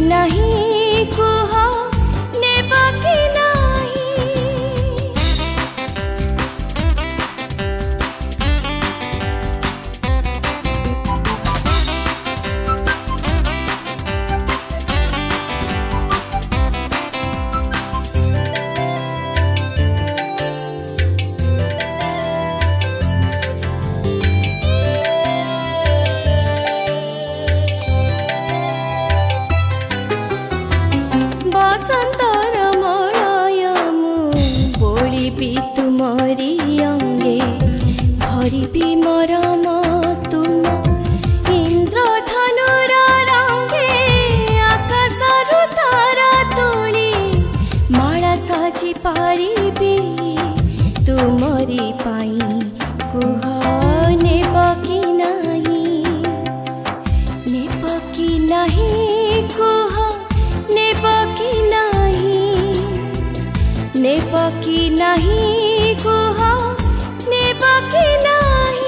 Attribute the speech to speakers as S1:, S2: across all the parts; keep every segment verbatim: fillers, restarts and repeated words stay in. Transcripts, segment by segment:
S1: नहीं कुह नेब कि नहीं। बसंतर मलय मु बोलिबी तुमरी अंगे भरिबी मरम तुम इंद्रधनुर रंगे आकाशरु तारा तोली माला सजी पारिबी तुमरी पाई कुह नेब कि नहीं नेब कि नहीं कुह नेब कि नहीं नेब कि नहीं कुह नेब कि नहीं।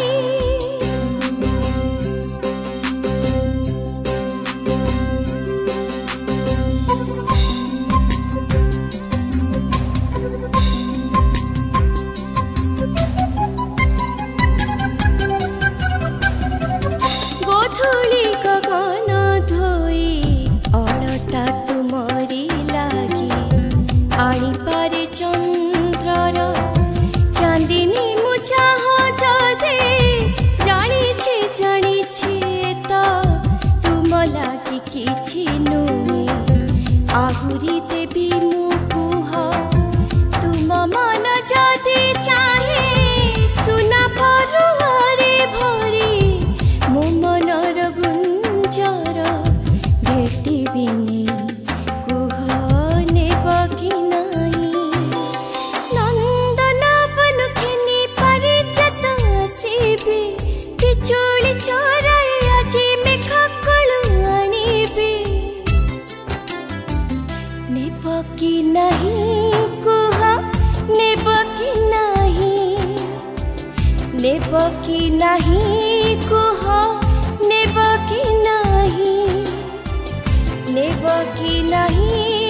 S1: गोधूली गगन धोई अलता तुमरी लागी आनिपारे चंद्रर चांदिनी मु चाह जदे जानिछि जानिछि तो तुम लागी किछि नुहे आहुरी देवी मु कुह तुम मन जदि चाहे सुना परुआरे भरी मो मनर गुंजर भेटिबिनी कुह नेब कि नहीं। नंदनवन खेनी परिचत आसीबी बिजुली चोराई आजी मेघ कलु आनिबी नेब कि नहीं कुह नेब कि नहीं नेब कि नहीं कुह नेब कि नहीं नेब कि नहीं।